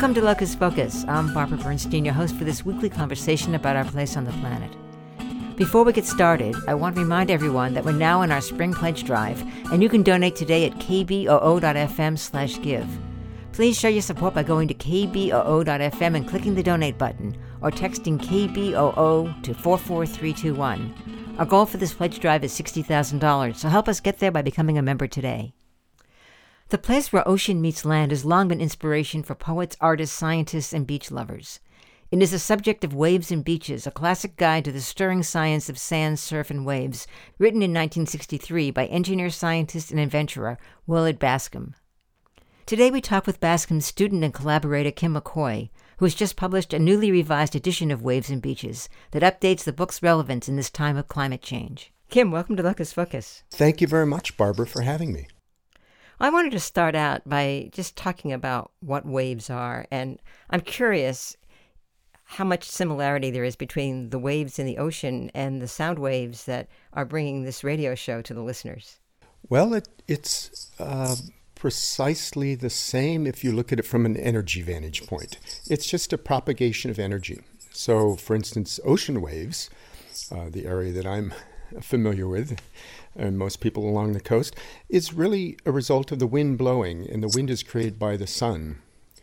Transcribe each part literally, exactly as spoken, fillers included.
Welcome to Locus Focus. I'm Barbara Bernstein, your host for this weekly conversation about our place on the planet. Before we get started, I want to remind everyone that we're now in our Spring Pledge Drive, and you can donate today at kboo.fm slash give. Please show your support by going to kboo.fm and clicking the donate button, or texting K B O O to four four three two one. Our goal for this pledge drive is sixty thousand dollars, so help us get there by becoming a member today. The place where ocean meets land has long been inspiration for poets, artists, scientists, and beach lovers. It is the subject of Waves and Beaches, a classic guide to the stirring science of sand, surf, and waves, written in nineteen sixty-three by engineer, scientist, and adventurer Willard Bascom. Today we talk with Bascom's student and collaborator Kim McCoy, who has just published a newly revised edition of Waves and Beaches that updates the book's relevance in this time of climate change. Kim, welcome to Locus Focus. Thank you very much, Barbara, for having me. I wanted to start out by just talking about what waves are, and I'm curious how much similarity there is between the waves in the ocean and the sound waves that are bringing this radio show to the listeners. Well, it, it's uh, precisely the same if you look at it from an energy vantage point. It's just a propagation of energy. So, for instance, ocean waves, uh, the area that I'm familiar with, and most people along the coast, is really a result of the wind blowing, and the wind is created by the sun.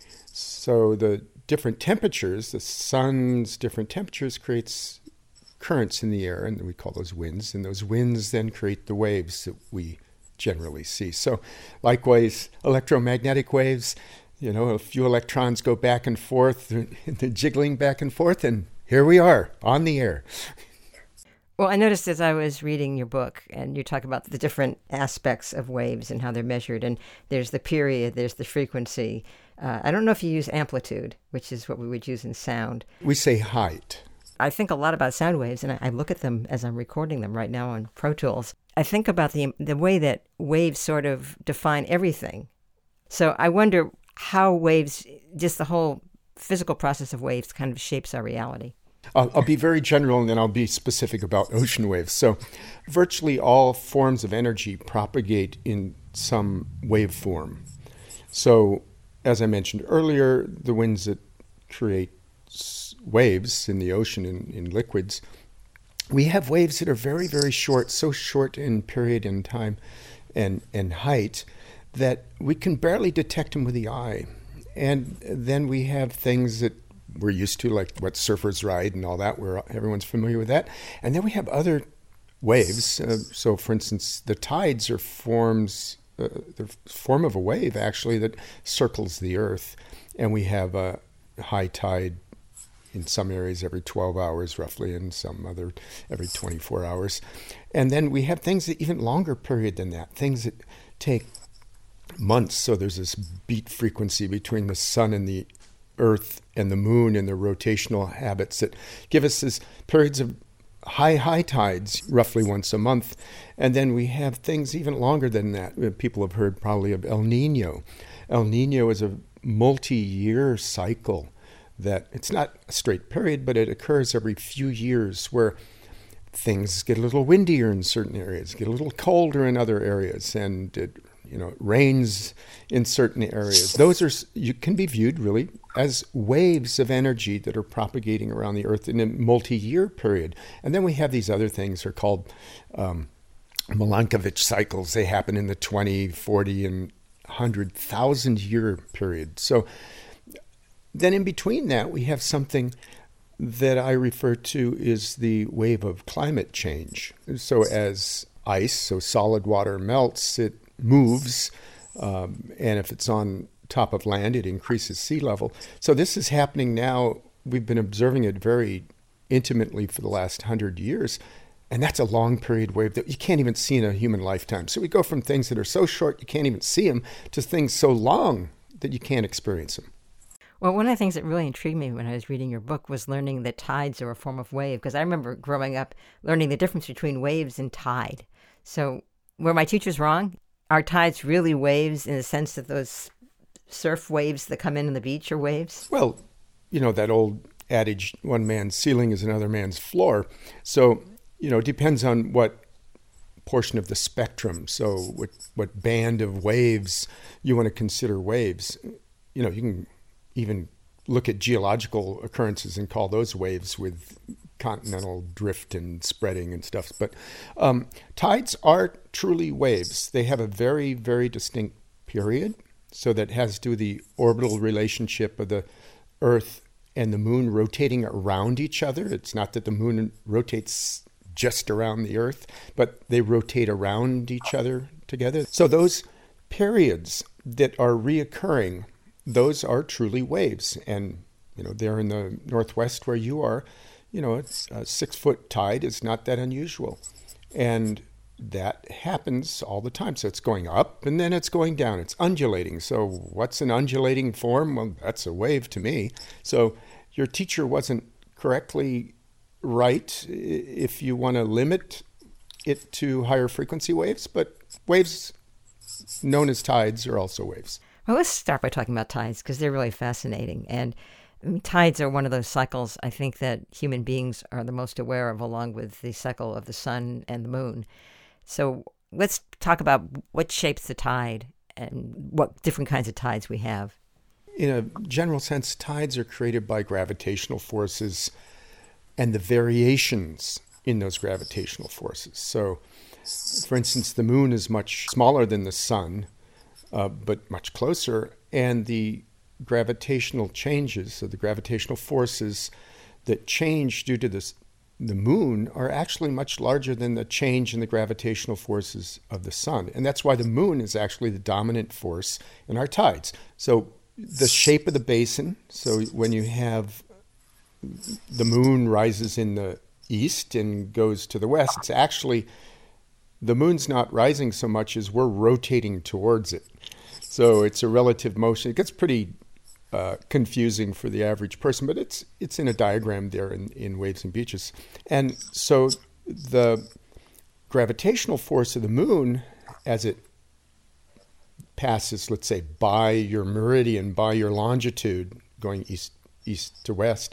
So the different temperatures, the sun's different temperatures creates currents in the air, and we call those winds, and those winds then create the waves that we generally see. So likewise, electromagnetic waves, you know, a few electrons go back and forth, they're jiggling back and forth, and here we are on the air. Well, I noticed as I was reading your book, and you talk about the different aspects of waves and how they're measured, and there's the period, there's the frequency. Uh, I don't know if you use amplitude, which is what we would use in sound. We say height. I think a lot about sound waves, and I, I look at them as I'm recording them right now on Pro Tools. I think about the the way that waves sort of define everything. So I wonder how waves, just the whole physical process of waves, kind of shapes our reality. I'll, I'll be very general, and then I'll be specific about ocean waves. So virtually all forms of energy propagate in some wave form. So as I mentioned earlier, the winds that create waves in the ocean, in, in liquids, we have waves that are very, very short, so short in period and time and, and height that we can barely detect them with the eye. And then we have things that we're used to, like what surfers ride and all that, where everyone's familiar with that. And then we have other waves. Uh, so, for instance, the tides are forms, uh, the form of a wave, actually, that circles the Earth. And we have a high tide in some areas every twelve hours, roughly, and some other every twenty-four hours. And then we have things that even longer period than that, things that take months. So there's this beat frequency between the sun and the Earth and the moon and the rotational habits that give us this periods of high, high tides roughly once a month. And then we have things even longer than that. People have heard probably of El Nino. El Nino is a multi-year cycle that it's not a straight period, but it occurs every few years where things get a little windier in certain areas, get a little colder in other areas, and it, you know, it rains in certain areas. Those are, you can be viewed really as waves of energy that are propagating around the Earth in a multi-year period. And then we have these other things that are called um, Milankovitch cycles. They happen in the twenty, forty, and one hundred thousand year period. So then in between that, we have something that I refer to is the wave of climate change. So as ice, so solid water melts, it moves, um, and if it's on top of land, it increases sea level. So this is happening now. We've been observing it very intimately for the last hundred years, and that's a long period wave that you can't even see in a human lifetime. So we go from things that are so short you can't even see them to things so long that you can't experience them. Well, one of the things that really intrigued me when I was reading your book was learning that tides are a form of wave, because I remember growing up learning the difference between waves and tide. So were my teachers wrong? Are tides really waves in the sense that those surf waves that come in on the beach are waves? Well, you know, that old adage, one man's ceiling is another man's floor. So, you know, it depends on what portion of the spectrum. So what, what band of waves you want to consider waves. You know, you can even look at geological occurrences and call those waves with continental drift and spreading and stuff. But um, tides are truly waves. They have a very, very distinct period. So that has to do with the orbital relationship of the Earth and the moon rotating around each other. It's not that the moon rotates just around the Earth, but they rotate around each other together. So those periods that are reoccurring, those are truly waves. And, you know, they're in the Northwest where you are, you know, a six-foot tide is not that unusual. And that happens all the time. So it's going up and then it's going down. It's undulating. So what's an undulating form? Well, that's a wave to me. So your teacher wasn't correctly right if you want to limit it to higher frequency waves, but waves known as tides are also waves. Well, let's start by talking about tides because they're really fascinating. And I mean, tides are one of those cycles I think that human beings are the most aware of, along with the cycle of the sun and the moon. So let's talk about what shapes the tide and what different kinds of tides we have. In a general sense, tides are created by gravitational forces and the variations in those gravitational forces. So, for instance, the moon is much smaller than the sun, uh, but much closer, and the gravitational changes, so the gravitational forces that change due to this the moon are actually much larger than the change in the gravitational forces of the sun. And that's why the moon is actually the dominant force in our tides. So the shape of the basin, so when you have the moon rises in the east and goes to the west, it's actually, the moon's not rising so much as we're rotating towards it. So it's a relative motion. It gets pretty Uh, confusing for the average person, but it's it's in a diagram there in, in Waves and Beaches. And so the gravitational force of the moon as it passes, let's say, by your meridian, by your longitude, going east east to west,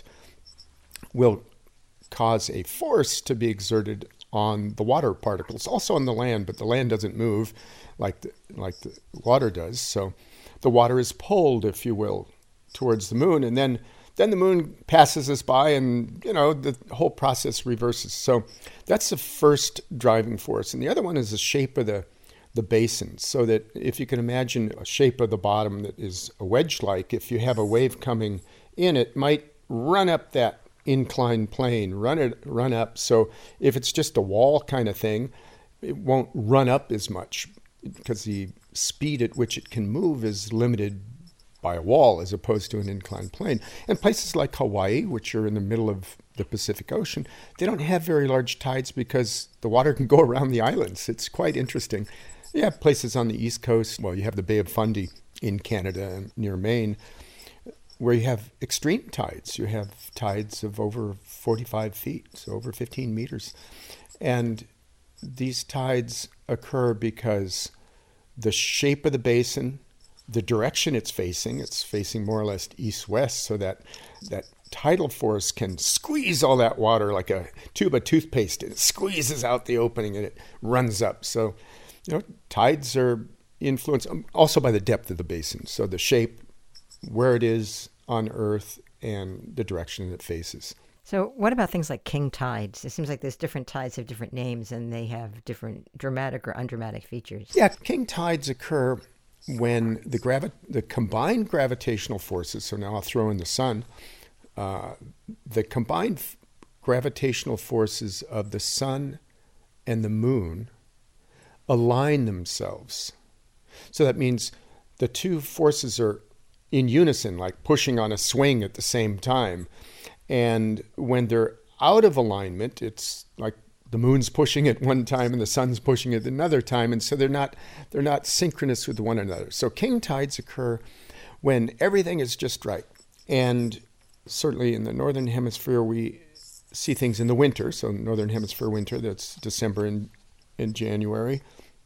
will cause a force to be exerted on the water particles, also on the land, but the land doesn't move like the, like the water does. So the water is pulled, if you will, towards the moon, and then then the moon passes us by, and you know the whole process reverses. So that's the first driving force, and the other one is the shape of the the basin. So that if you can imagine a shape of the bottom that is a wedge-like, if you have a wave coming in, it might run up that inclined plane, run it run up. So if it's just a wall kind of thing, it won't run up as much because the speed at which it can move is limited by a wall as opposed to an inclined plane. And places like Hawaii, which are in the middle of the Pacific Ocean, they don't have very large tides because the water can go around the islands. It's quite interesting. You have places on the East Coast, well, you have the Bay of Fundy in Canada and near Maine, where you have extreme tides. You have tides of over forty-five feet, so over fifteen meters. And these tides occur because the shape of the basin, the direction it's facing, it's facing more or less east-west, so that that tidal force can squeeze all that water like a tube of toothpaste. It squeezes out the opening and it runs up. So, you know, tides are influenced also by the depth of the basin. So the shape, where it is on Earth, and the direction it faces. So what about things like king tides? It seems like there's different tides have different names and they have different dramatic or undramatic features. Yeah, king tides occur when the gravi- the combined gravitational forces, so now I'll throw in the sun, uh, the combined f- gravitational forces of the sun and the moon align themselves. So that means the two forces are in unison, like pushing on a swing at the same time. And when they're out of alignment, it's like the moon's pushing at one time and the sun's pushing at another time, and so they're not they're not synchronous with one another. So king tides occur when everything is just right. And certainly in the northern hemisphere, we see things in the winter. So northern hemisphere winter, that's December and, and January.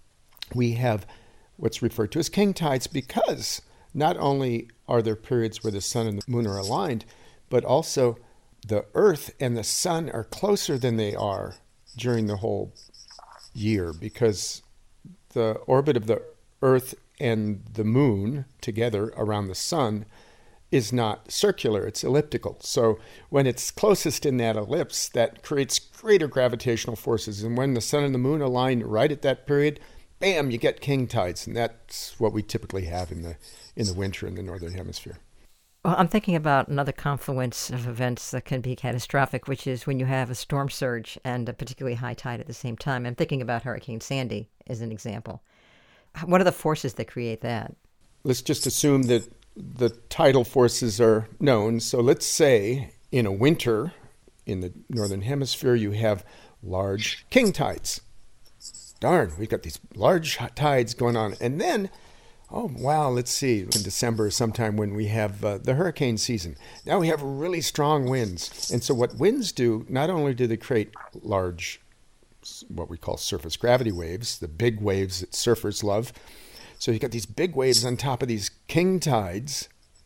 We have what's referred to as king tides because not only are there periods where the sun and the moon are aligned, but also the Earth and the sun are closer than they are during the whole year, because the orbit of the Earth and the moon together around the sun is not circular, it's elliptical. So when it's closest in that ellipse, that creates greater gravitational forces. And when the sun and the moon align right at that period, bam, you get king tides. And that's what we typically have in the in the winter in the northern hemisphere. Well, I'm thinking about another confluence of events that can be catastrophic, which is when you have a storm surge and a particularly high tide at the same time. I'm thinking about Hurricane Sandy as an example. What are the forces that create that? Let's just assume that the tidal forces are known. So let's say in a winter in the northern hemisphere, you have large king tides. Darn, we've got these large tides going on. And then, oh, wow, let's see, in December sometime when we have uh, the hurricane season. Now we have really strong winds. And so what winds do, not only do they create large, what we call surface gravity waves, the big waves that surfers love. So you got these big waves on top of these king tides,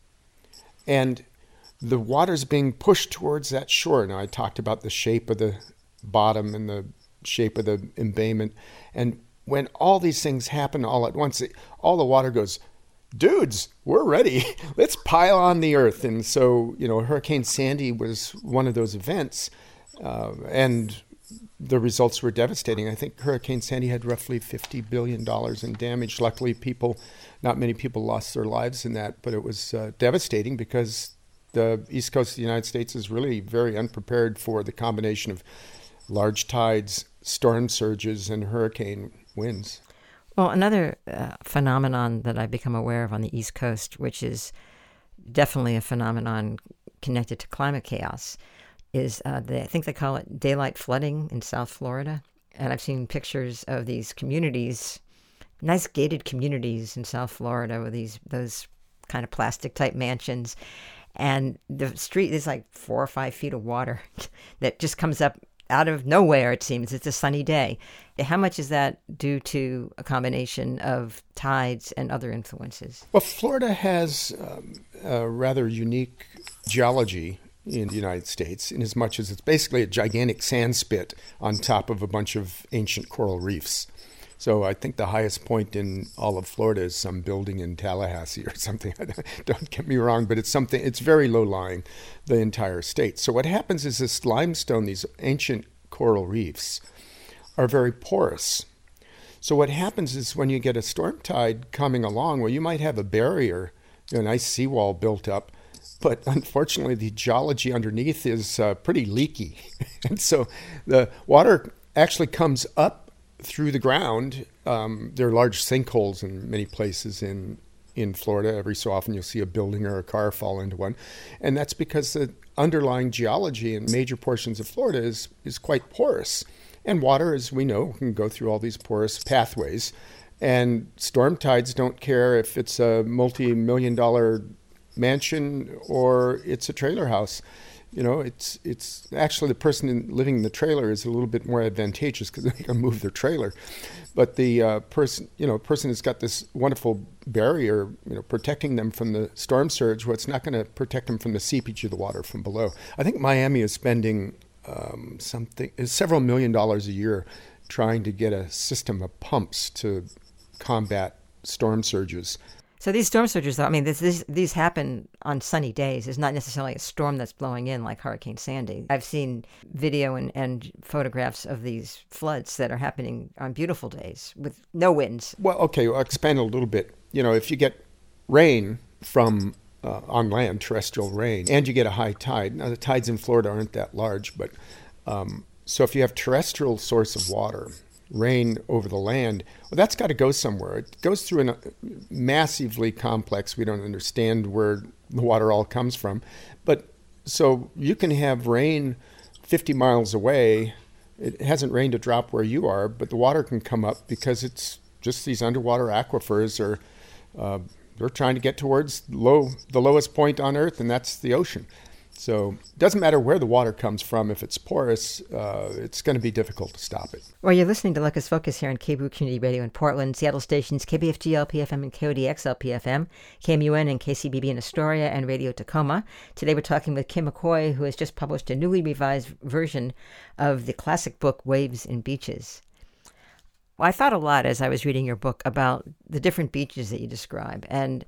and the water's being pushed towards that shore. Now, I talked about the shape of the bottom and the shape of the embayment. And when all these things happen all at once, all the water goes, dudes, we're ready. Let's pile on the earth. And so, you know, Hurricane Sandy was one of those events. Uh, and the results were devastating. I think Hurricane Sandy had roughly fifty billion dollars in damage. Luckily, people, not many people lost their lives in that, but it was uh, devastating because the east coast of the United States is really very unprepared for the combination of large tides, storm surges, and hurricane winds. Well, another uh, phenomenon that I've become aware of on the East Coast, which is definitely a phenomenon connected to climate chaos, is uh, the, I think they call it daylight flooding in South Florida. And I've seen pictures of these communities, nice gated communities in South Florida with these those kind of plastic type mansions. And the street is like four or five feet of water that just comes up out of nowhere, it seems. It's a sunny day. How much is that due to a combination of tides and other influences? Well, Florida has um, a rather unique geology in the United States, in as much as it's basically a gigantic sand spit on top of a bunch of ancient coral reefs. So I think the highest point in all of Florida is some building in Tallahassee or something. Don't get me wrong, but it's something, it's very low lying, the entire state. So what happens is this limestone, these ancient coral reefs, are very porous. So what happens is when you get a storm tide coming along, well, you might have a barrier, you know, a nice seawall built up, but unfortunately the geology underneath is uh, pretty leaky. And so the water actually comes up through the ground. Um, there are large sinkholes in many places in in Florida. Every so often you'll see a building or a car fall into one. And that's because the underlying geology in major portions of Florida is, is quite porous. And water, as we know, can go through all these porous pathways. And storm tides don't care if it's a multi-million dollar mansion or it's a trailer house. You know, it's it's actually the person in, living in the trailer is a little bit more advantageous because they can move their trailer. But the uh, person, you know, person has got this wonderful barrier, you know, protecting them from the storm surge. Well, it's not going to protect them from the seepage of the water from below. I think Miami is spending um, something several million dollars a year trying to get a system of pumps to combat storm surges. So these storm surges, though, I mean, this, this, these happen on sunny days. It's not necessarily a storm that's blowing in like Hurricane Sandy. I've seen video and, and photographs of these floods that are happening on beautiful days with no winds. Well, okay, I'll expand a little bit. You know, if you get rain from uh, on land, terrestrial rain, and you get a high tide. Now, the tides in Florida aren't that large, but um, so if you have terrestrial source of water, rain over the land, well, that's got to go somewhere. It goes through a massively complex, we don't understand where the water all comes from. But so you can have rain fifty miles away. It hasn't rained a drop where you are, but the water can come up because it's just these underwater aquifers are, uh, they're trying to get towards low, the lowest point on Earth, and that's the ocean. So it doesn't matter where the water comes from. If it's porous, uh, it's going to be difficult to stop it. Well, you're listening to Locus Focus here on K B O Community Radio in Portland, Seattle stations K B F G L P F M and K O D X L P F M, K M U N and K C B B in Astoria, and Radio Tacoma. Today we're talking with Kim McCoy, who has just published a newly revised version of the classic book, Waves and Beaches. Well, I thought a lot as I was reading your book about the different beaches that you describe, and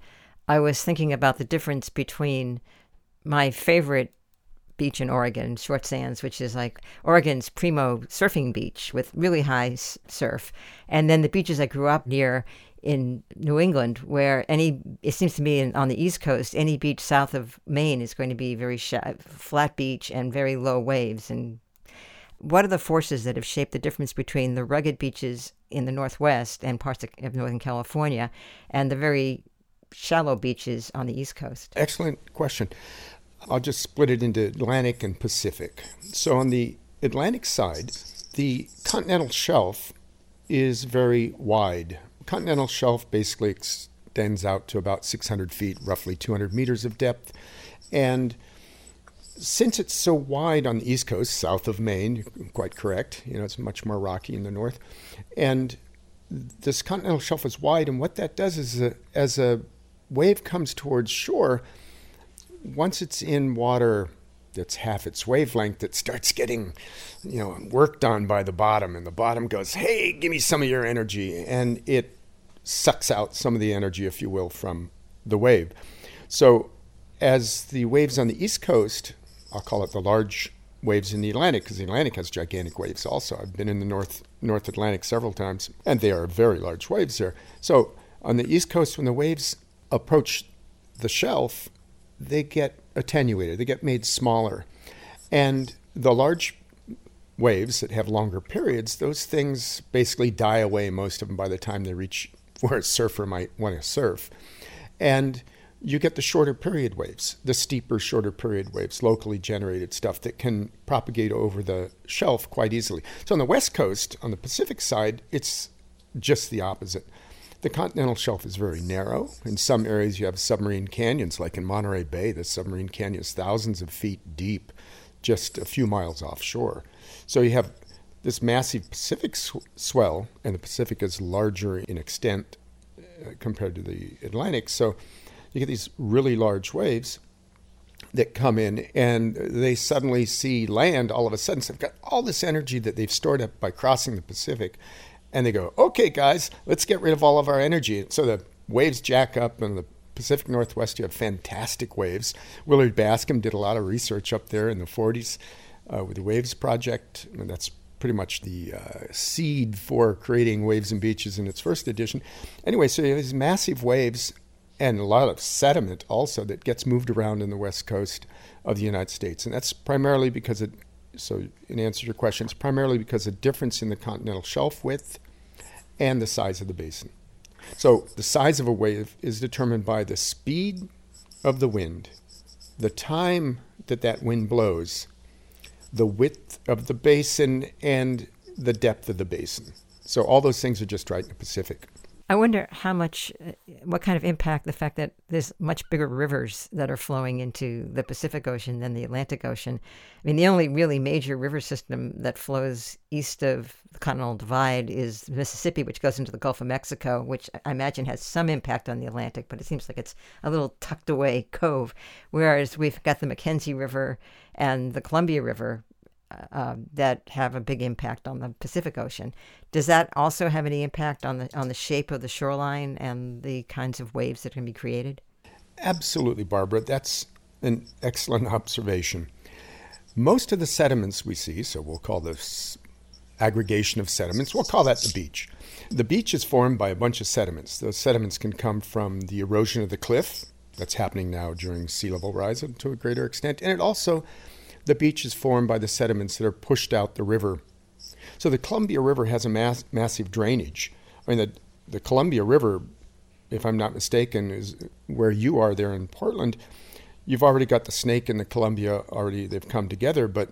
I was thinking about the difference between my favorite beach in Oregon, Short Sands, which is like Oregon's primo surfing beach with really high s- surf, and then the beaches I grew up near in New England, where any, it seems to me in, on the East Coast, any beach south of Maine is going to be very sh- flat beach and very low waves. And what are the forces that have shaped the difference between the rugged beaches in the Northwest and parts of, of Northern California and the very shallow beaches on the East Coast? Excellent question. I'll just split it into Atlantic and Pacific. So on the Atlantic side, the continental shelf is very wide. Continental shelf basically extends out to about six hundred feet, roughly two hundred meters of depth. And since it's so wide on the East Coast, south of Maine, you're quite correct, you know, it's much more rocky in the north. And this continental shelf is wide, and what that does is a, as a wave comes towards shore, once it's in water that's half its wavelength, it starts getting, you know, worked on by the bottom, and the bottom goes, hey, give me some of your energy, and it sucks out some of the energy, if you will, from the wave. So as the waves on the East Coast, I'll call it the large waves in the Atlantic, because the Atlantic has gigantic waves also. I've been in the North North Atlantic several times, and they are very large waves there. So on the East Coast, when the waves approach the shelf, they get attenuated, they get made smaller. And the large waves that have longer periods, those things basically die away, most of them, by the time they reach where a surfer might want to surf. And you get the shorter period waves, the steeper, shorter period waves, locally generated stuff that can propagate over the shelf quite easily. So on the West Coast, on the Pacific side, it's just the opposite. The continental shelf is very narrow. In some areas, you have submarine canyons, like in Monterey Bay. The submarine canyon is thousands of feet deep, just a few miles offshore. So you have this massive Pacific sw- swell, and the Pacific is larger in extent uh, compared to the Atlantic. So you get these really large waves that come in, and they suddenly see land all of a sudden. So they've got all this energy that they've stored up by crossing the Pacific. And they go, okay, guys, let's get rid of all of our energy. So the waves jack up in the Pacific Northwest. You have fantastic waves. Willard Bascom did a lot of research up there in the forties uh, with the Waves Project. And that's pretty much the uh, seed for creating Waves and Beaches in its first edition. Anyway, so you have these massive waves and a lot of sediment also that gets moved around in the west coast of the United States. And that's primarily because it, so in answer to your question, it's primarily because of difference in the continental shelf width and the size of the basin. So the size of a wave is determined by the speed of the wind, the time that that wind blows, the width of the basin, and the depth of the basin. So all those things are just right in the Pacific. I wonder how much, uh, what kind of impact the fact that there's much bigger rivers that are flowing into the Pacific Ocean than the Atlantic Ocean. I mean, the only really major river system that flows east of the Continental Divide is the Mississippi, which goes into the Gulf of Mexico, which I imagine has some impact on the Atlantic, but it seems like it's a little tucked away cove. Whereas we've got the Mackenzie River and the Columbia River Uh, that have a big impact on the Pacific Ocean. Does that also have any impact on the on the shape of the shoreline and the kinds of waves that can be created? Absolutely, Barbara. That's an excellent observation. Most of the sediments we see, so we'll call this aggregation of sediments, we'll call that the beach. The beach is formed by a bunch of sediments. Those sediments can come from the erosion of the cliff. That's happening now during sea level rise to a greater extent. And it also The beach is formed by the sediments that are pushed out the river. So the Columbia River has a mass, massive drainage. I mean, the, the Columbia River, if I'm not mistaken, is where you are there in Portland. You've already got the Snake and the Columbia already, they've come together, but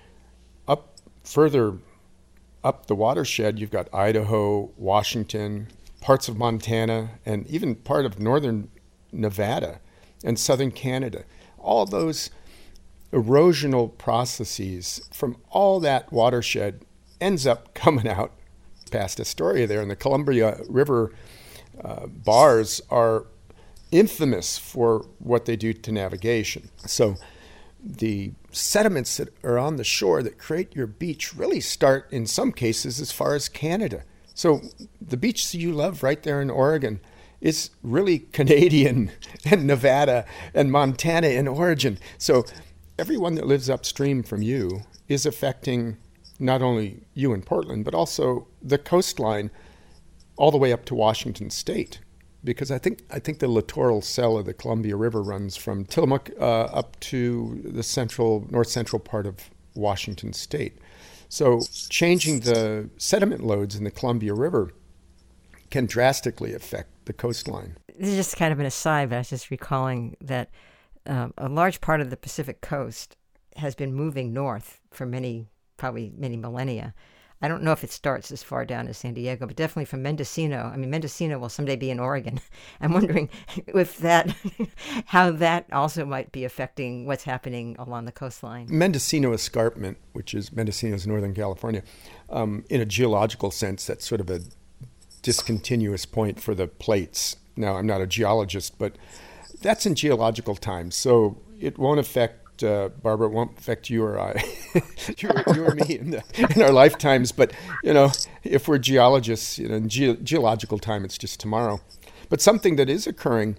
up further up the watershed, you've got Idaho, Washington, parts of Montana, and even part of northern Nevada and southern Canada. All those erosional processes from all that watershed ends up coming out past Astoria there. And the Columbia River uh, bars are infamous for what they do to navigation. So the sediments that are on the shore that create your beach really start, in some cases, as far as Canada. So the beach you love right there in Oregon is really Canadian and Nevada and Montana in origin. So everyone that lives upstream from you is affecting not only you in Portland, but also the coastline all the way up to Washington State. Because I think I think the littoral cell of the Columbia River runs from Tillamook uh, up to the central, north central part of Washington State. So changing the sediment loads in the Columbia River can drastically affect the coastline. This is just kind of an aside, but I was just recalling that um, a large part of the Pacific coast has been moving north for many, probably many millennia. I don't know if it starts as far down as San Diego, but definitely from Mendocino. I mean, Mendocino will someday be in Oregon. I'm wondering if that, how that also might be affecting what's happening along the coastline. Mendocino Escarpment, which is Mendocino's Northern California, um, in a geological sense, that's sort of a discontinuous point for the plates. Now, I'm not a geologist, but that's in geological time, so it won't affect Uh, Barbara, it won't affect you or I, you, or, you or me in, the, in our lifetimes. But, you know, if we're geologists, you know, in ge- geological time, it's just tomorrow. But something that is occurring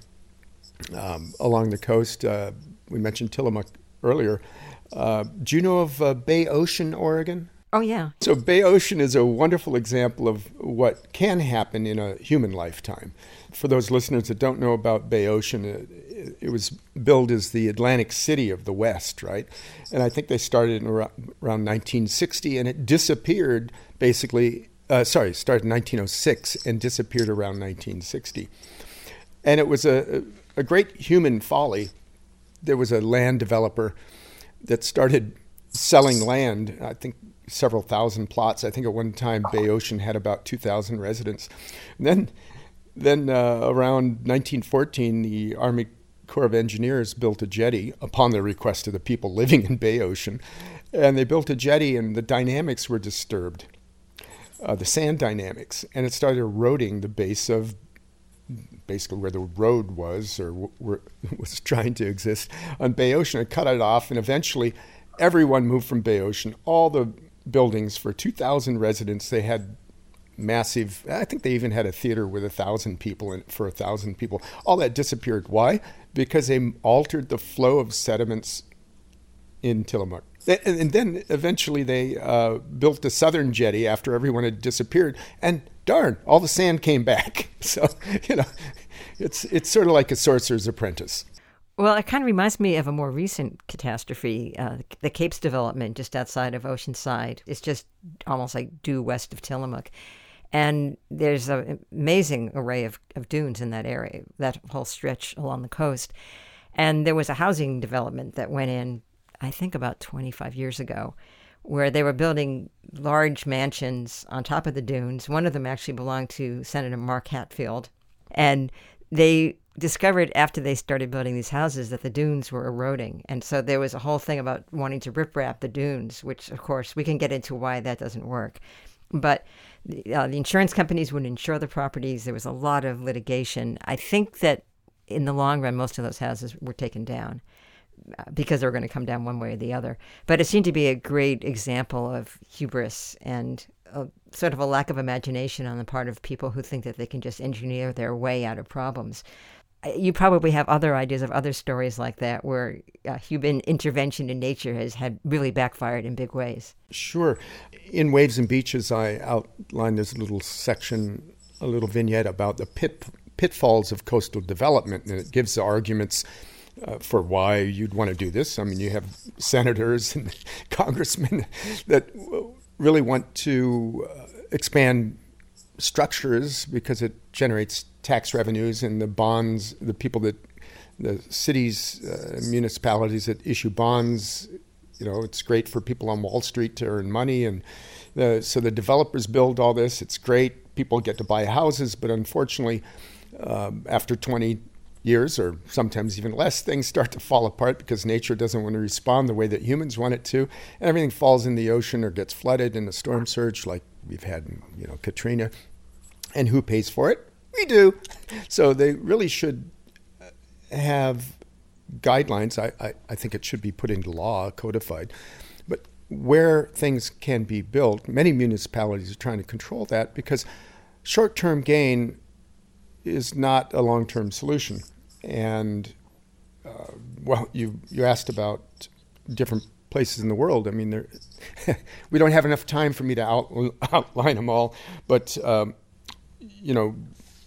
um, along the coast, uh, we mentioned Tillamook earlier. Uh, do you know of uh, Bay Ocean, Oregon? Oh, yeah. So Bay Ocean is a wonderful example of what can happen in a human lifetime. For those listeners that don't know about Bay Ocean, it, it was billed as the Atlantic City of the West, right? And I think they started in around, around nineteen sixty, and it disappeared basically, uh, sorry, started in nineteen oh six and disappeared around nineteen sixty. And it was a, a great human folly. There was a land developer that started selling land, I think several thousand plots. I think at one time Bay Ocean had about two thousand residents. And then then uh, around nineteen fourteen, the Army Corps of Engineers built a jetty upon the request of the people living in Bay Ocean. And they built a jetty, and the dynamics were disturbed, uh, the sand dynamics. And it started eroding the base of basically where the road was or w- w- was trying to exist on Bay Ocean. It cut it off, and eventually everyone moved from Bay Ocean. All the buildings for two thousand residents, they had massive, I think they even had a theater with a thousand people in it for a thousand people. All that disappeared. Why? Because they altered the flow of sediments in Tillamook. And, and then eventually they uh, built the southern jetty after everyone had disappeared, and darn, all the sand came back. So, you know, it's it's sort of like a sorcerer's apprentice. Well, it kind of reminds me of a more recent catastrophe, uh, the Capes development just outside of Oceanside. It's just almost like due west of Tillamook. And there's an amazing array of, of dunes in that area, that whole stretch along the coast. And there was a housing development that went in, I think about twenty-five years ago, where they were building large mansions on top of the dunes. One of them actually belonged to Senator Mark Hatfield. And they discovered after they started building these houses that the dunes were eroding. And so there was a whole thing about wanting to riprap the dunes, which, of course, we can get into why that doesn't work. But uh, the insurance companies wouldn't insure the properties. There was a lot of litigation. I think that in the long run, most of those houses were taken down because they were going to come down one way or the other. But it seemed to be a great example of hubris and a, sort of a lack of imagination on the part of people who think that they can just engineer their way out of problems. You probably have other ideas of other stories like that where uh, human intervention in nature has had really backfired in big ways. Sure. In Waves and Beaches, I outlined this little section, a little vignette about the pit, pitfalls of coastal development, and it gives the arguments uh, for why you'd want to do this. I mean, you have senators and congressmen that really want to uh, expand structures because it generates tax revenues, and the bonds, the people that, the cities, uh, municipalities that issue bonds, you know, it's great for people on Wall Street to earn money. And the, so the developers build all this. It's great. People get to buy houses. But unfortunately, um, after twenty years or sometimes even less, things start to fall apart because nature doesn't want to respond the way that humans want it to. And everything falls in the ocean or gets flooded in a storm surge like we've had, you know, Katrina. And who pays for it? We do. So they really should have guidelines. I, I, I think it should be put into law, codified. But where things can be built, many municipalities are trying to control that because short-term gain is not a long-term solution. And, uh, well, you, you asked about different places in the world. I mean, there, we don't have enough time for me to out, outline them all, but, um, you know,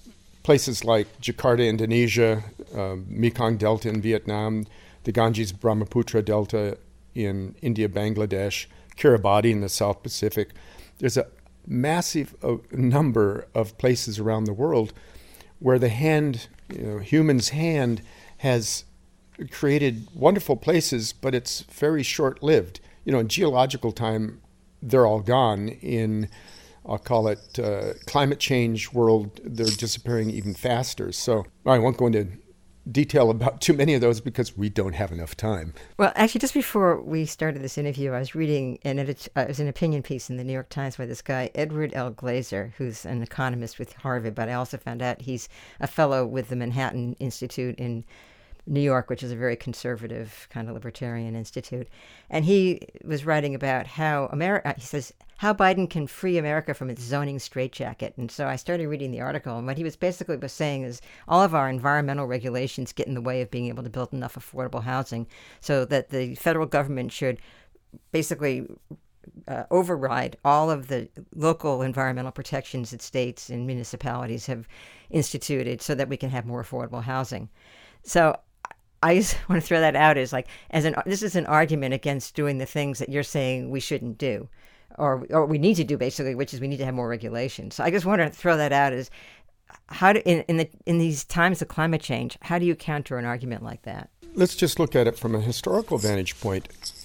places like Jakarta, Indonesia, uh, Mekong Delta in Vietnam, the Ganges Brahmaputra Delta in India, Bangladesh, Kiribati in the South Pacific. There's a massive uh, number of places around the world where the hand, you know, human's hand has created wonderful places, but it's very short-lived. You know, in geological time, they're all gone. In, I'll call it uh, climate change world, they're disappearing even faster. So I won't go into detail about too many of those because we don't have enough time. Well, actually, just before we started this interview, I was reading an edit- uh, it was an opinion piece in the New York Times by this guy, Edward L. Glaser, who's an economist with Harvard, but I also found out he's a fellow with the Manhattan Institute in New York, which is a very conservative kind of libertarian institute. And he was writing about how America, he says, how Biden can free America from its zoning straitjacket. And so I started reading the article, and what he was basically was saying is all of our environmental regulations get in the way of being able to build enough affordable housing, so that the federal government should basically uh, override all of the local environmental protections that states and municipalities have instituted so that we can have more affordable housing. So I just want to throw that out as like, as an, this is an argument against doing the things that you're saying we shouldn't do, or or we need to do basically, which is we need to have more regulation. So I just want to throw that out as how do, in in, the, in these times of climate change, how do you counter an argument like that? Let's just look at it from a historical vantage point.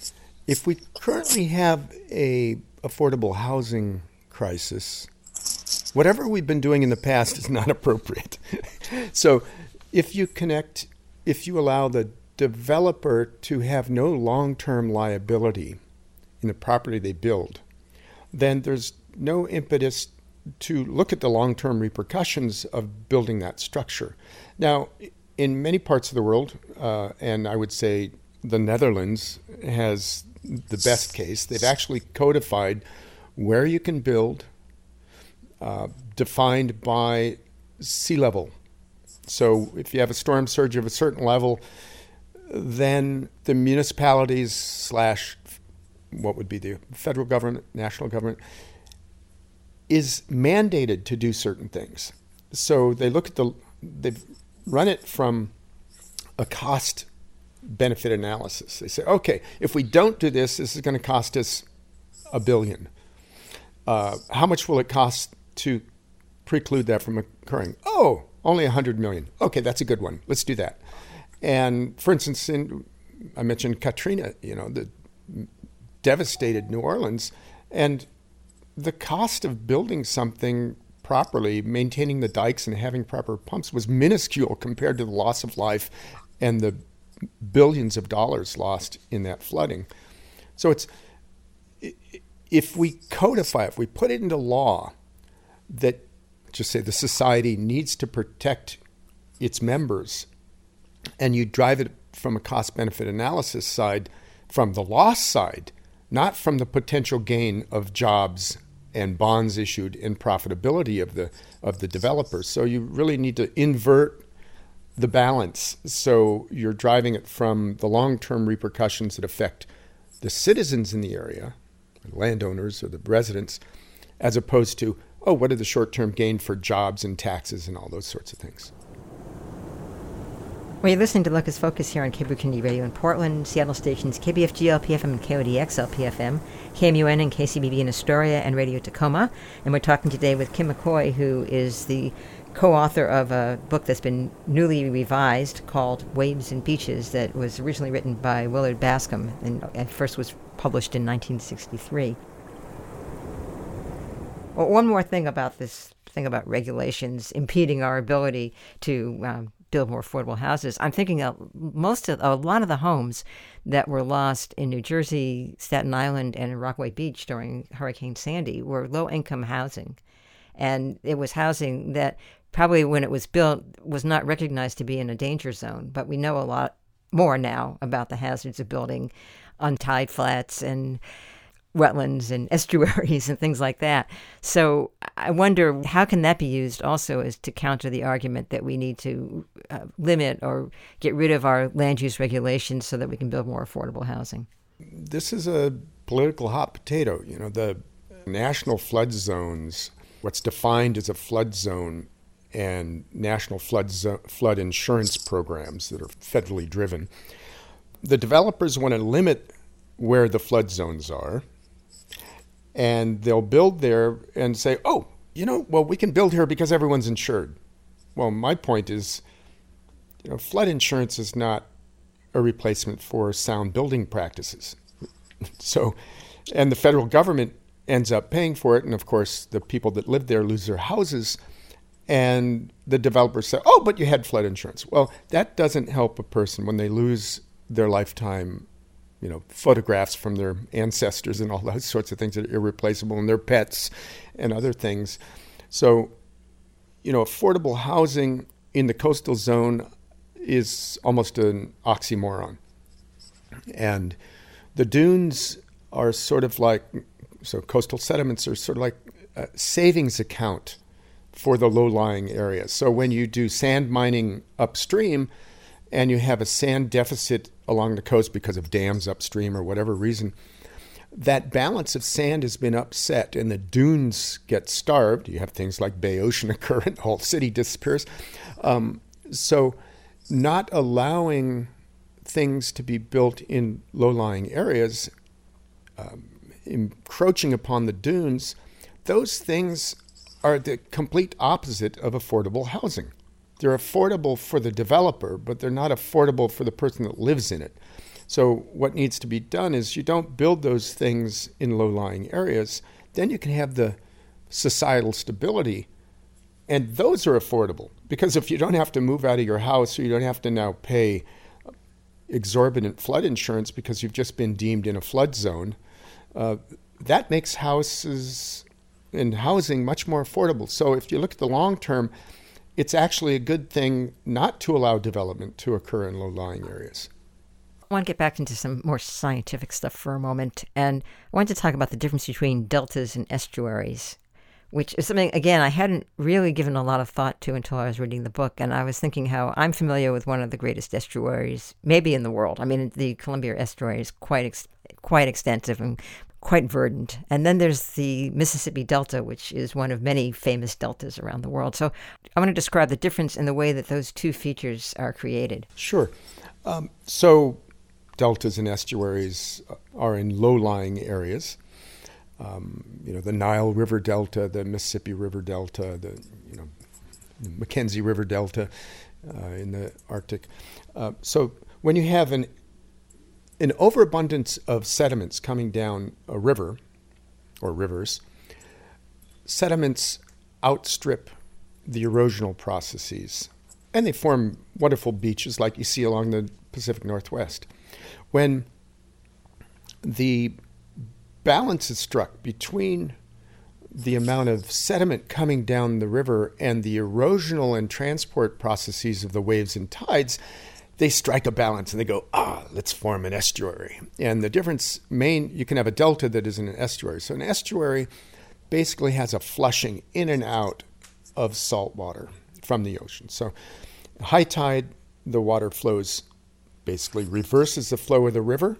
If we currently have a affordable housing crisis, whatever we've been doing in the past is not appropriate. So if you connect If you allow the developer to have no long-term liability in the property they build, then there's no impetus to look at the long-term repercussions of building that structure. Now, in many parts of the world, uh, and I would say the Netherlands has the best case, they've actually codified where you can build, uh, defined by sea level. So if you have a storm surge of a certain level, then the municipalities slash what would be the federal government, national government, is mandated to do certain things. So they look at the, they've run it from a cost benefit analysis. They say, okay, if we don't do this, this is going to cost us a billion. Uh, how much will it cost to preclude that from occurring? Oh, only one hundred million. Okay, that's a good one. Let's do that. And for instance, in, I mentioned Katrina, you know, the devastated New Orleans, and the cost of building something properly, maintaining the dikes and having proper pumps was minuscule compared to the loss of life and the billions of dollars lost in that flooding. So it's, if we codify, if we put it into law that, just say the society needs to protect its members, and you drive it from a cost-benefit analysis side, from the loss side, not from the potential gain of jobs and bonds issued and profitability of the of the developers. So you really need to invert the balance. So you're driving it from the long-term repercussions that affect the citizens in the area, the landowners or the residents, as opposed to, oh, what are the short-term gain for jobs and taxes and all those sorts of things. Well, you're listening to Locus Focus here on K B Community Radio in Portland, Seattle stations K B F G L P F M and K O D X L P F M, K M U N and K C B B in Astoria, and Radio Tacoma. And we're talking today with Kim McCoy, who is the co-author of a book that's been newly revised called Waves and Beaches, that was originally written by Willard Bascom and at first was published in nineteen sixty-three. Well, one more thing about this thing about regulations impeding our ability to um, build more affordable houses. I'm thinking of most of a lot of the homes that were lost in New Jersey, Staten Island, and Rockaway Beach during Hurricane Sandy were low-income housing. And it was housing that probably when it was built was not recognized to be in a danger zone. But we know a lot more now about the hazards of building on tide flats and wetlands and estuaries and things like that. So I wonder, how can that be used also as to counter the argument that we need to uh, limit or get rid of our land use regulations so that we can build more affordable housing? This is a political hot potato. You know, the national flood zones, what's defined as a flood zone, and national flood zo- flood insurance programs that are federally driven. The developers want to limit where the flood zones are, and they'll build there and say, oh, you know, well, we can build here because everyone's insured. Well, my point is, you know, flood insurance is not a replacement for sound building practices. So, and the federal government ends up paying for it, and of course, the people that live there lose their houses, and the developers say, oh, but you had flood insurance. Well, that doesn't help a person when they lose their lifetime, you know, photographs from their ancestors and all those sorts of things that are irreplaceable, and their pets and other things. So, you know, affordable housing in the coastal zone is almost an oxymoron. And the dunes are sort of like, so coastal sediments are sort of like a savings account for the low-lying areas. So when you do sand mining upstream and you have a sand deficit along the coast because of dams upstream or whatever reason, that balance of sand has been upset and the dunes get starved. You have things like Bay Ocean occur and the whole city disappears. Um, so not allowing things to be built in low-lying areas, um, encroaching upon the dunes, those things are the complete opposite of affordable housing. They're affordable for the developer, but they're not affordable for the person that lives in it. So what needs to be done is you don't build those things in low-lying areas, then you can have the societal stability, and those are affordable. Because if you don't have to move out of your house, or you don't have to now pay exorbitant flood insurance because you've just been deemed in a flood zone, uh, that makes houses and housing much more affordable. So if you look at the long term, it's actually a good thing not to allow development to occur in low-lying areas. I want to get back into some more scientific stuff for a moment, and I wanted to talk about the difference between deltas and estuaries, which is something, again, I hadn't really given a lot of thought to until I was reading the book, and I was thinking how I'm familiar with one of the greatest estuaries, maybe in the world. I mean, the Columbia Estuary is quite ex- quite extensive and quite verdant. And then there's the Mississippi Delta, which is one of many famous deltas around the world. So I want to describe the difference in the way that those two features are created. Sure. Um, so deltas and estuaries are in low-lying areas. Um, you know, the Nile River Delta, the Mississippi River Delta, the, you know, the Mackenzie River Delta uh, in the Arctic. Uh, so when you have an an overabundance of sediments coming down a river or rivers, sediments outstrip the erosional processes, and they form wonderful beaches like you see along the Pacific Northwest. When the balance is struck between the amount of sediment coming down the river and the erosional and transport processes of the waves and tides, they strike a balance and they go, ah, let's form an estuary. And the difference, main, you can have a delta that isn't an estuary. So an estuary basically has a flushing in and out of salt water from the ocean. So high tide, the water flows, basically reverses the flow of the river.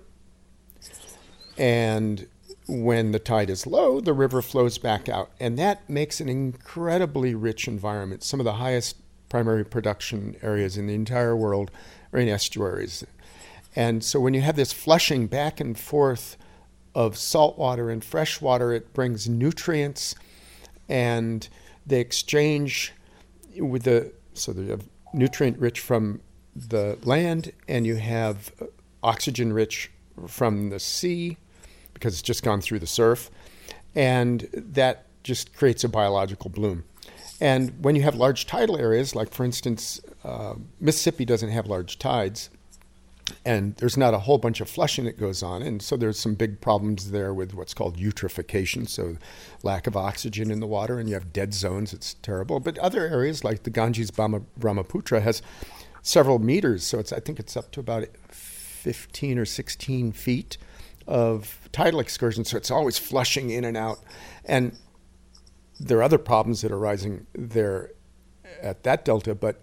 And when the tide is low, the river flows back out. And that makes an incredibly rich environment. Some of the highest primary production areas in the entire world are in estuaries. And so when you have this flushing back and forth of salt water and fresh water, it brings nutrients, and they exchange with the, so they have nutrient rich from the land, and you have oxygen rich from the sea because it's just gone through the surf, and that just creates a biological bloom. And when you have large tidal areas, like for instance, uh, Mississippi doesn't have large tides, and there's not a whole bunch of flushing that goes on, and so there's some big problems there with what's called eutrophication, so lack of oxygen in the water, and you have dead zones. It's terrible. But other areas like the Ganges Brahmaputra has several meters, so it's I think it's up to about fifteen or sixteen feet of tidal excursion, so it's always flushing in and out. And there are other problems that are rising there at that delta, but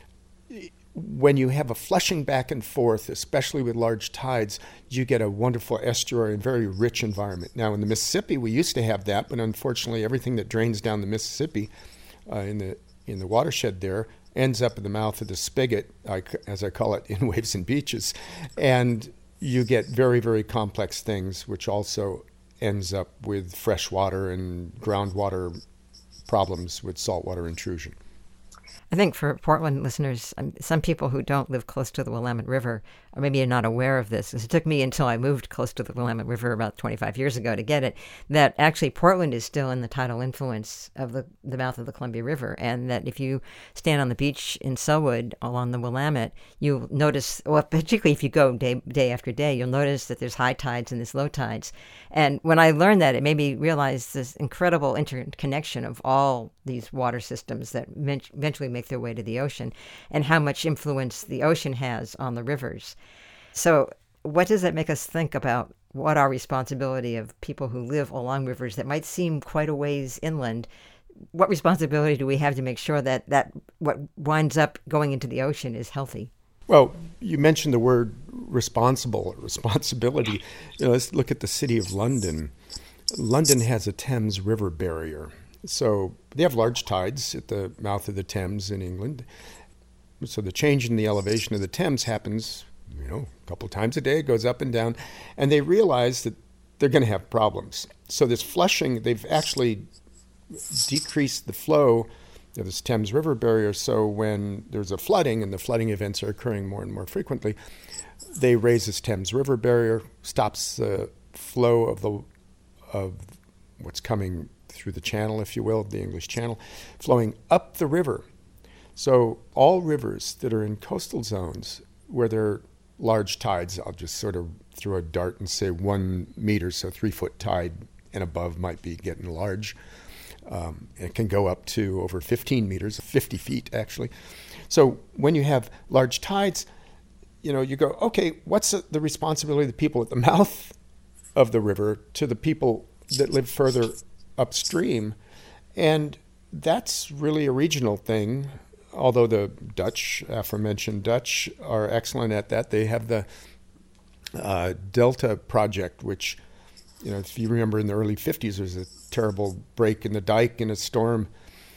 when you have a flushing back and forth, especially with large tides, you get a wonderful estuary and very rich environment. Now, in the Mississippi, we used to have that, but unfortunately, everything that drains down the Mississippi uh, in the in the watershed there ends up in the mouth of the spigot, I, as I call it, in Waves and Beaches. And you get very, very complex things, which also ends up with fresh water and groundwater problems with saltwater intrusion. I think for Portland listeners, um, some people who don't live close to the Willamette River, or maybe are not aware of this, because it took me until I moved close to the Willamette River about twenty-five years ago to get it, that actually Portland is still in the tidal influence of the, the mouth of the Columbia River, and that if you stand on the beach in Sellwood along the Willamette, you'll notice, well, particularly if you go day, day after day, you'll notice that there's high tides and there's low tides. And when I learned that, it made me realize this incredible interconnection of all these water systems that eventually make their way to the ocean, and how much influence the ocean has on the rivers. So what does that make us think about what our responsibility of people who live along rivers that might seem quite a ways inland? What responsibility do we have to make sure that, that what winds up going into the ocean is healthy? Well, you mentioned the word responsible, or responsibility. You know, let's look at the city of London. London has a Thames River barrier. So they have large tides at the mouth of the Thames in England. So the change in the elevation of the Thames happens, you know, a couple times a day. It goes up and down. And they realize that they're going to have problems. So this flushing, they've actually decreased the flow of this Thames River barrier. So when there's a flooding, and the flooding events are occurring more and more frequently, they raise this Thames River barrier, stops the flow of the of what's coming through the channel, if you will, the English Channel, flowing up the river. So all rivers that are in coastal zones where there are large tides, I'll just sort of throw a dart and say one meter, so three foot tide and above might be getting large. Um, it can go up to over fifteen meters, fifty feet actually. So when you have large tides, you know, you go, okay, what's the responsibility of the people at the mouth of the river to the people that live further upstream? And that's really a regional thing, although the Dutch, aforementioned Dutch, are excellent at that. They have the uh, Delta Project, which, you know, if you remember in the early fifties, there was a terrible break in the dike in a storm.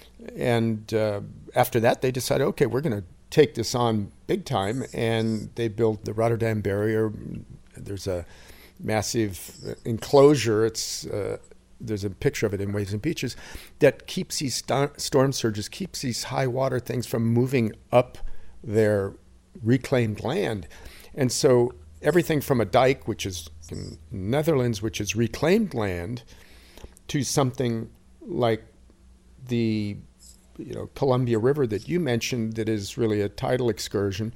And uh, after that, they decided, okay, we're going to take this on big time. And they built the Rotterdam Barrier. There's a massive enclosure. It's uh, there's a picture of it in Waves and Beaches that keeps these st- storm surges, keeps these high water things from moving up their reclaimed land. And so everything from a dike, which is in Netherlands, which is reclaimed land, to something like the you know Columbia River that you mentioned, that is really a tidal excursion.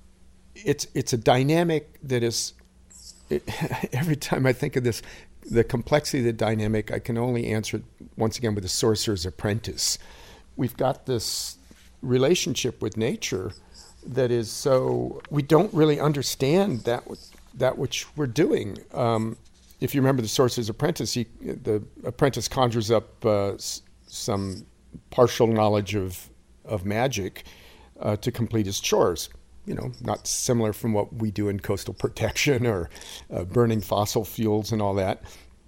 It's it's a dynamic that is, it, every time I think of this, the complexity of the dynamic, I can only answer it once again with the Sorcerer's Apprentice. We've got this relationship with nature that is so, we don't really understand that that which we're doing. Um, if you remember the Sorcerer's Apprentice, he, the apprentice conjures up uh, s- some partial knowledge of of magic uh, to complete his chores. You know, not similar from what we do in coastal protection or uh, burning fossil fuels and all that.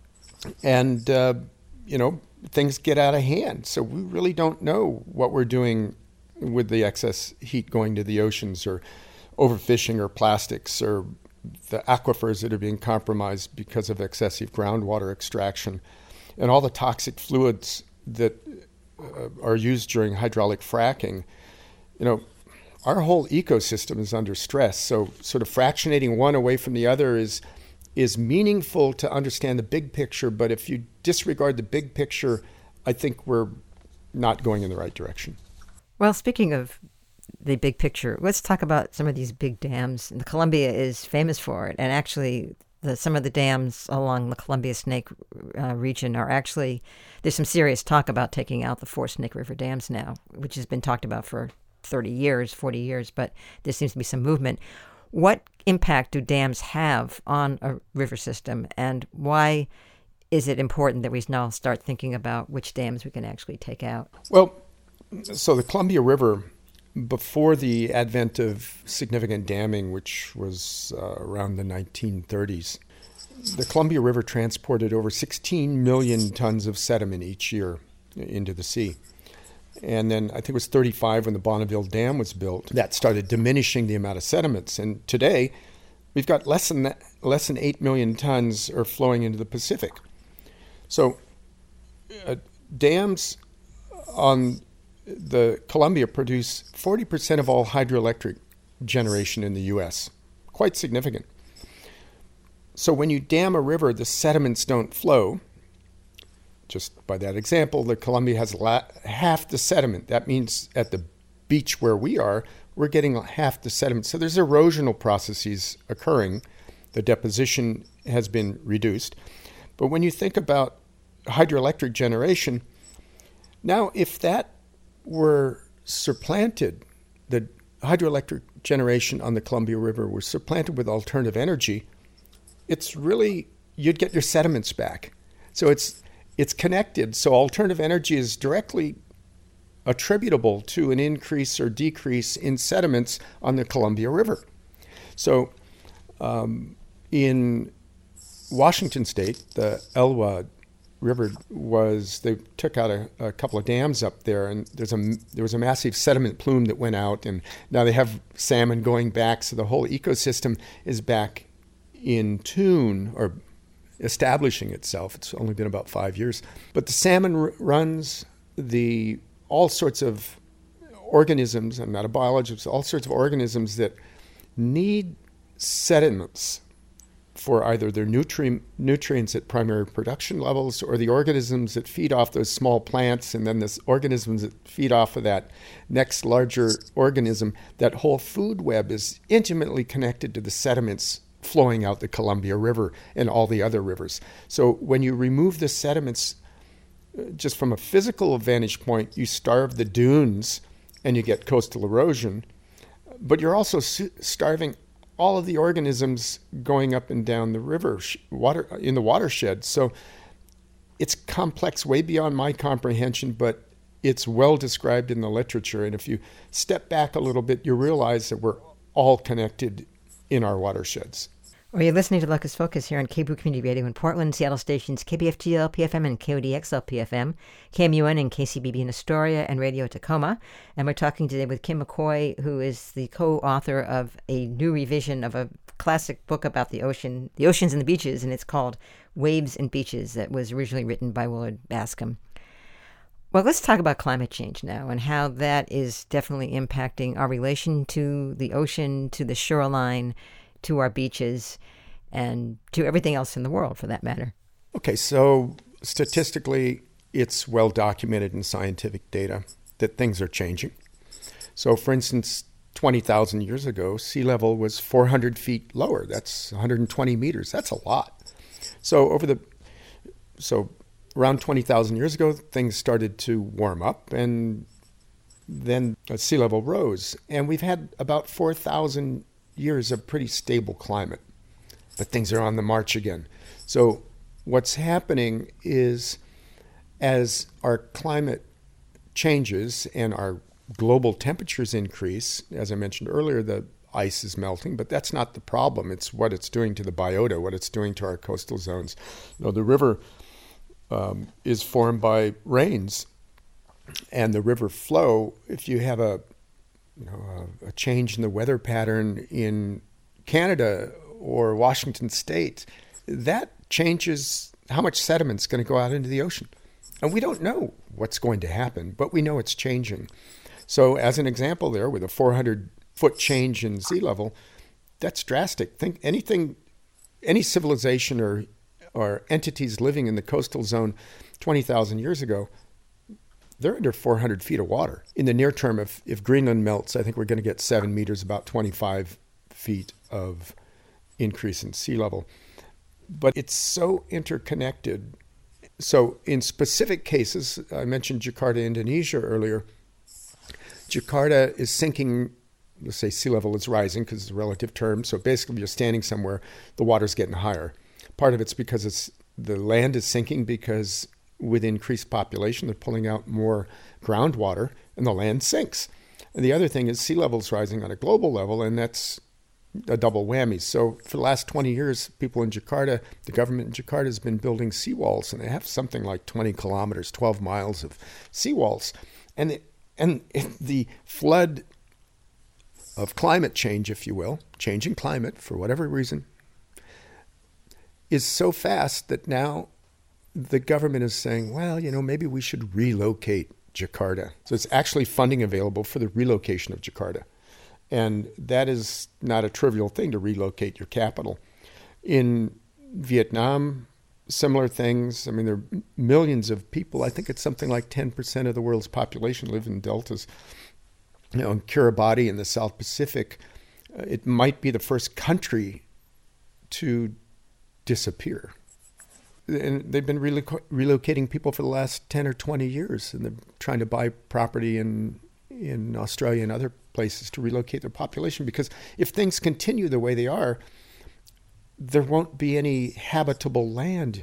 And, uh, you know, things get out of hand. So we really don't know what we're doing with the excess heat going to the oceans, or overfishing, or plastics, or the aquifers that are being compromised because of excessive groundwater extraction, and all the toxic fluids that uh, are used during hydraulic fracking. You know, our whole ecosystem is under stress. So sort of fractionating one away from the other is is meaningful to understand the big picture. But if you disregard the big picture, I think we're not going in the right direction. Well, speaking of the big picture, let's talk about some of these big dams. And the Columbia is famous for it. And actually, the, some of the dams along the Columbia Snake uh, region are actually, there's some serious talk about taking out the four Snake River dams now, which has been talked about for thirty years, forty years, but there seems to be some movement. What impact do dams have on a river system, and why is it important that we now start thinking about which dams we can actually take out? Well, so the Columbia River, before the advent of significant damming, which was uh, around the nineteen thirties, the Columbia River transported over sixteen million tons of sediment each year into the sea. And then I think it was thirty-five when the Bonneville Dam was built. That started diminishing the amount of sediments. And today, we've got less than that, less than eight million tons are flowing into the Pacific. So uh, dams on the Columbia produce forty percent of all hydroelectric generation in the U S. Quite significant. So when you dam a river, the sediments don't flow. Just by that example, the Columbia has la- half the sediment. That means at the beach where we are, we're getting half the sediment. So there's erosional processes occurring. The deposition has been reduced. But when you think about hydroelectric generation, now if that were supplanted, the hydroelectric generation on the Columbia River was supplanted with alternative energy, it's really, you'd get your sediments back. So it's it's connected. So alternative energy is directly attributable to an increase or decrease in sediments on the Columbia River. So um, in Washington State, the Elwha River was, they took out a, a couple of dams up there, and there's a, there was a massive sediment plume that went out, and now they have salmon going back, so the whole ecosystem is back in tune, or establishing itself. It's only been about five years. But the salmon r- runs, the all sorts of organisms, I'm not a biologist, all sorts of organisms that need sediments for either their nutri- nutrients at primary production levels, or the organisms that feed off those small plants, and then the organisms that feed off of that next larger organism. That whole food web is intimately connected to the sediments flowing out the Columbia River and all the other rivers. So when you remove the sediments, just from a physical vantage point, you starve the dunes and you get coastal erosion, but you're also starving all of the organisms going up and down the river, water in the watershed. So it's complex, way beyond my comprehension, but it's well described in the literature. And if you step back a little bit, you realize that we're all connected in our watersheds. Well, you're listening to Locus Focus here on K B O Community Radio in Portland, Seattle stations K B F G L P F M and K O D X L P F M, K M U N and K C B B in Astoria, and Radio Tacoma. And we're talking today with Kim McCoy, who is the co-author of a new revision of a classic book about the ocean, the oceans and the beaches, and it's called Waves and Beaches, that was originally written by Willard Bascom. Well, let's talk about climate change now and how that is definitely impacting our relation to the ocean, to the shoreline, to our beaches, and to everything else in the world, for that matter. Okay, so statistically, it's well documented in scientific data that things are changing. So, for instance, twenty thousand years ago, sea level was four hundred feet lower. That's one hundred twenty meters. That's a lot. So, over the so around twenty thousand years ago, things started to warm up, and then sea level rose, and we've had about four thousand years of pretty stable climate, but things are on the march again. So what's happening is, as our climate changes and our global temperatures increase, as I mentioned earlier, the ice is melting, but that's not the problem. It's what it's doing to the biota, what it's doing to our coastal zones. You know, the river um, is formed by rains, and the river flow, if you have a You know, a, a change in the weather pattern in Canada or Washington State, that changes how much sediment's going to go out into the ocean. And we don't know what's going to happen, but we know it's changing. So as an example there, with a four hundred foot change in sea level, that's drastic. Think anything, any civilization or, or entities living in the coastal zone twenty thousand years ago, they're under four hundred feet of water. In the near term, if, if Greenland melts, I think we're going to get seven meters, about twenty-five feet of increase in sea level. But it's so interconnected. So in specific cases, I mentioned Jakarta, Indonesia earlier. Jakarta is sinking let's say sea level is rising because it's a relative term. So basically, you're standing somewhere, the water's getting higher. Part of it's because it's the land is sinking because with increased population, they're pulling out more groundwater and the land sinks. And the other thing is sea level is rising on a global level, and that's a double whammy. So for the last twenty years, people in Jakarta, the government in Jakarta has been building seawalls, and they have something like twenty kilometers, twelve miles of seawalls. And it, and it, the flood of climate change, if you will, changing climate for whatever reason, is so fast that now the government is saying, well, you know, maybe we should relocate Jakarta. So it's actually funding available for the relocation of Jakarta. And that is not a trivial thing to relocate your capital. In Vietnam, similar things. I mean, there are millions of people. I think it's something like ten percent of the world's population live in deltas. You know, in Kiribati in the South Pacific, uh, it might be the first country to disappear. And they've been reloc- relocating people for the last ten or twenty years, and they're trying to buy property in in Australia and other places to relocate their population, because if things continue the way they are, there won't be any habitable land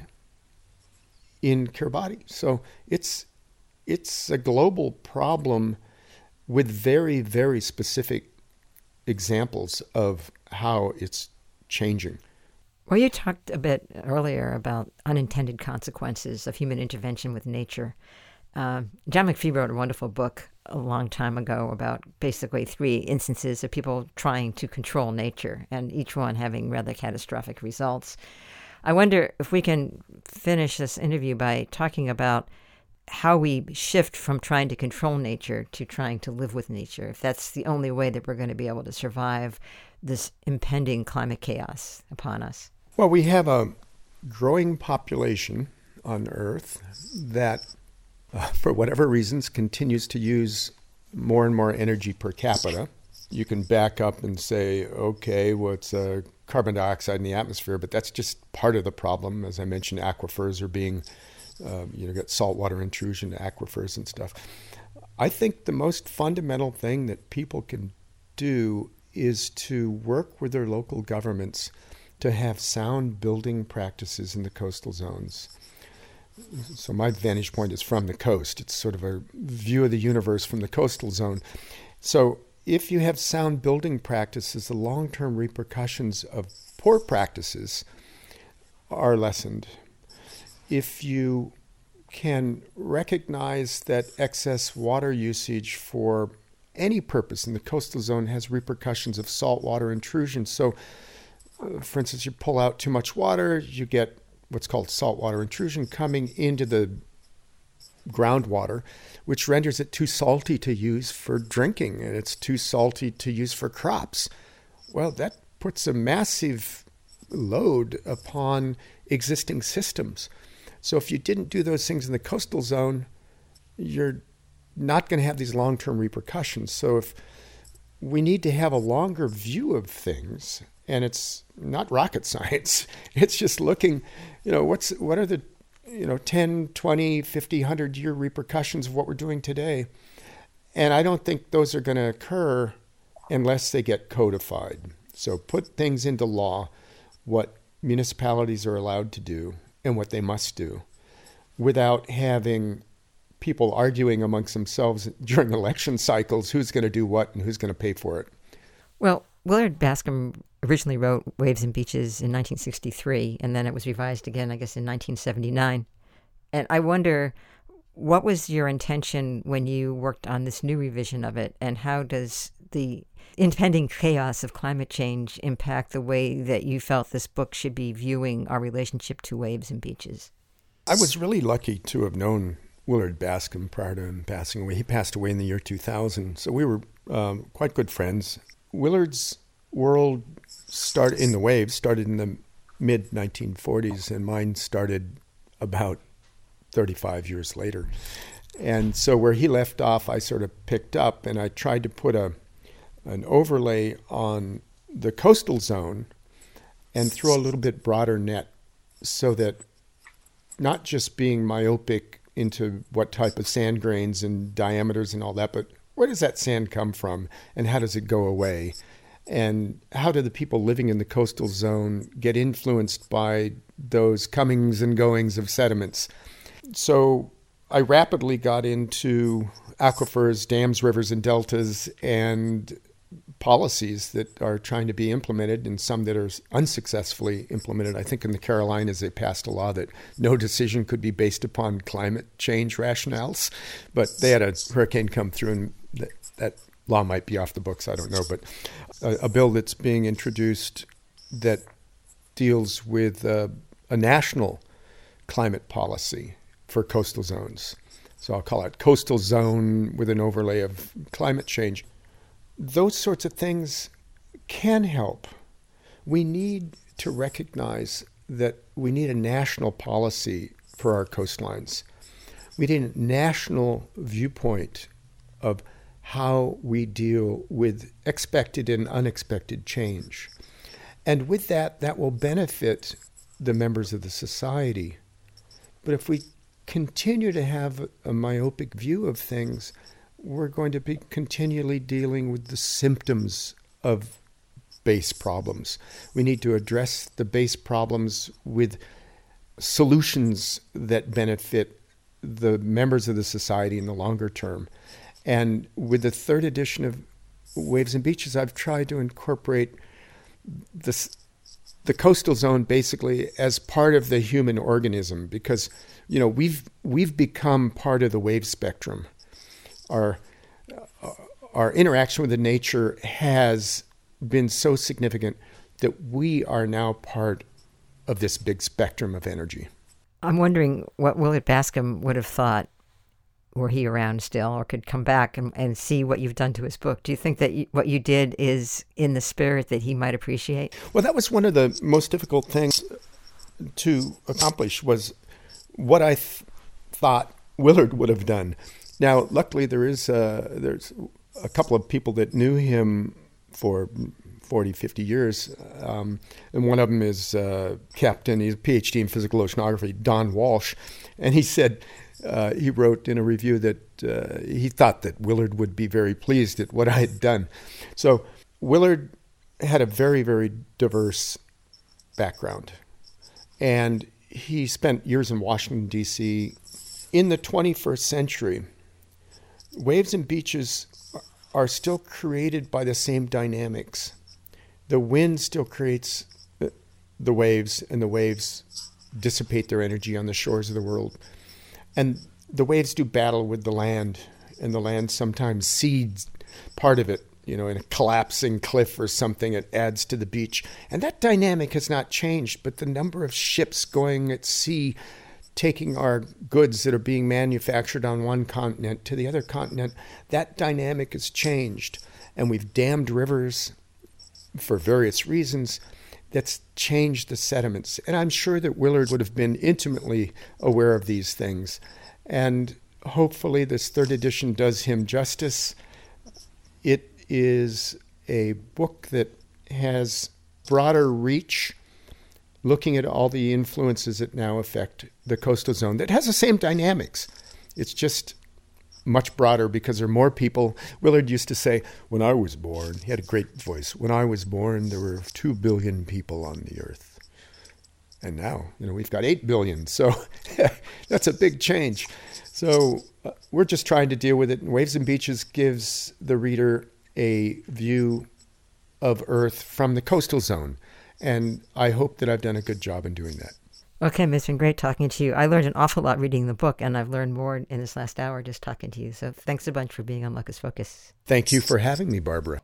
in Kiribati. So it's it's a global problem with very, very specific examples of how it's changing. Well, you talked a bit earlier about unintended consequences of human intervention with nature. Uh, John McPhee wrote a wonderful book a long time ago about basically three instances of people trying to control nature, and each one having rather catastrophic results. I wonder if we can finish this interview by talking about how we shift from trying to control nature to trying to live with nature, if that's the only way that we're going to be able to survive this impending climate chaos upon us. Well, we have a growing population on Earth that, uh, for whatever reasons, continues to use more and more energy per capita. You can back up and say, okay, well, it's uh, carbon dioxide in the atmosphere, but that's just part of the problem. As I mentioned, aquifers are being, uh, you know, got saltwater intrusion to aquifers and stuff. I think the most fundamental thing that people can do is to work with their local governments to have sound building practices in the coastal zones. So my vantage point is from the coast. It's sort of a view of the universe from the coastal zone. So if you have sound building practices, the long-term repercussions of poor practices are lessened. If you can recognize that excess water usage for any purpose in the coastal zone has repercussions of saltwater intrusion. So Uh, for instance, you pull out too much water, you get what's called saltwater intrusion coming into the groundwater, which renders it too salty to use for drinking, and it's too salty to use for crops. Well, that puts a massive load upon existing systems. So if you didn't do those things in the coastal zone, you're not going to have these long-term repercussions. So if we need to have a longer view of things, and it's not rocket science. It's just looking, you know, what's what are the, you know, ten, twenty, fifty, one hundred year repercussions of what we're doing today. And I don't think those are going to occur unless they get codified. So put things into law, what municipalities are allowed to do and what they must do, without having people arguing amongst themselves during election cycles who's going to do what and who's going to pay for it. Well, Willard Bascom originally wrote Waves and Beaches in nineteen sixty-three, and then it was revised again, I guess, in nineteen seventy-nine. And I wonder, what was your intention when you worked on this new revision of it, and how does the impending chaos of climate change impact the way that you felt this book should be viewing our relationship to waves and beaches? I was really lucky to have known Willard Bascom prior to him passing away. He passed away in the year two thousand, so we were um, quite good friends. Willard's world started in the waves, started in the mid nineteen forties, and mine started about thirty-five years later. And so where he left off, I sort of picked up, and I tried to put a an overlay on the coastal zone and throw a little bit broader net, so that not just being myopic into what type of sand grains and diameters and all that, but where does that sand come from and how does it go away? And how do the people living in the coastal zone get influenced by those comings and goings of sediments? So I rapidly got into aquifers, dams, rivers, and deltas, and policies that are trying to be implemented and some that are unsuccessfully implemented. I think in the Carolinas they passed a law that no decision could be based upon climate change rationales, but they had a hurricane come through and that, that law might be off the books, I don't know, but a, a bill that's being introduced that deals with uh, a national climate policy for coastal zones. So I'll call it coastal zone with an overlay of climate change. Those sorts of things can help. We need to recognize that we need a national policy for our coastlines. We need a national viewpoint of how we deal with expected and unexpected change. And with that, that will benefit the members of the society. But if we continue to have a myopic view of things, we're going to be continually dealing with the symptoms of base problems. We need to address the base problems with solutions that benefit the members of the society in the longer term. And with the third edition of Waves and Beaches, I've tried to incorporate this, the coastal zone basically as part of the human organism, because you know we've we've become part of the wave spectrum. Our uh, our interaction with the nature has been so significant that we are now part of this big spectrum of energy. I'm wondering what Willard Bascom would have thought were he around still, or could come back and, and see what you've done to his book. Do you think that you, what you did is in the spirit that he might appreciate? Well, that was one of the most difficult things to accomplish, was what I th- thought Willard would have done. Now, luckily, there is uh, there's a couple of people that knew him for forty, fifty years, um, and one of them is uh, Captain, he's a P H D in physical oceanography, Don Walsh, and he said, uh, he wrote in a review that uh, he thought that Willard would be very pleased at what I had done. So Willard had a very, very diverse background, and he spent years in Washington, D C. In the twenty-first century, Waves and Beaches are still created by the same dynamics. The wind still creates the waves, and the waves dissipate their energy on the shores of the world. And the waves do battle with the land, and the land sometimes cedes part of it, you know, in a collapsing cliff or something. It adds to the beach. And that dynamic has not changed, but the number of ships going at sea, taking our goods that are being manufactured on one continent to the other continent, that dynamic has changed. And we've dammed rivers for various reasons. That's changed the sediments. And I'm sure that Willard would have been intimately aware of these things. And hopefully this third edition does him justice. It is a book that has broader reach, looking at all the influences that now affect the coastal zone that has the same dynamics. It's just much broader because there are more people. Willard used to say, when I was born, he had a great voice, when I was born, there were two billion people on the earth. And now, you know, we've got eight billion. So that's a big change. So uh, we're just trying to deal with it. And Waves and Beaches gives the reader a view of Earth from the coastal zone. And I hope that I've done a good job in doing that. Okay, it's been great talking to you. I learned an awful lot reading the book, and I've learned more in this last hour just talking to you. So thanks a bunch for being on Locus Focus. Thank you for having me, Barbara.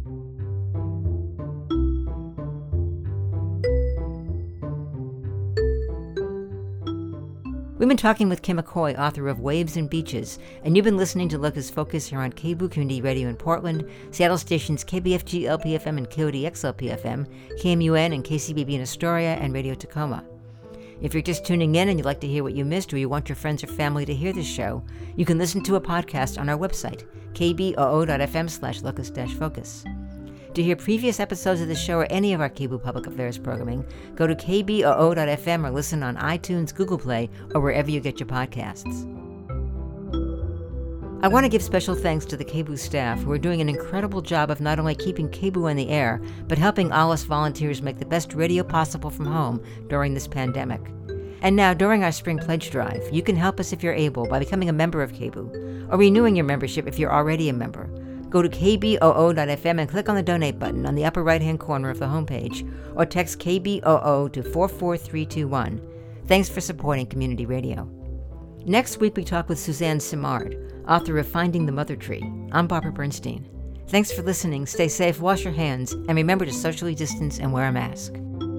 We've been talking with Kim McCoy, author of Waves and Beaches, and you've been listening to Locus Focus here on K B O O Community Radio in Portland, Seattle stations K B F G L P F M and K O D X L P F M, K M U N and K C B B in Astoria, and Radio Tacoma. If you're just tuning in and you'd like to hear what you missed, or you want your friends or family to hear this show, you can listen to a podcast on our website, k b o o dot f m slash locus dash focus. To hear previous episodes of the show or any of our K B O O Public Affairs programming, go to k b o o dot f m or listen on iTunes, Google Play, or wherever you get your podcasts. I want to give special thanks to the K B O O staff who are doing an incredible job of not only keeping K B O O in the air, but helping all us volunteers make the best radio possible from home during this pandemic. And now, during our Spring Pledge Drive, you can help us if you're able by becoming a member of K B O O, or renewing your membership if you're already a member. Go to k b o o dot f m and click on the donate button on the upper right-hand corner of the homepage, or text K B O O to four four three two one. Thanks for supporting community radio. Next week, we talk with Suzanne Simard, author of Finding the Mother Tree. I'm Barbara Bernstein. Thanks for listening. Stay safe, wash your hands, and remember to socially distance and wear a mask.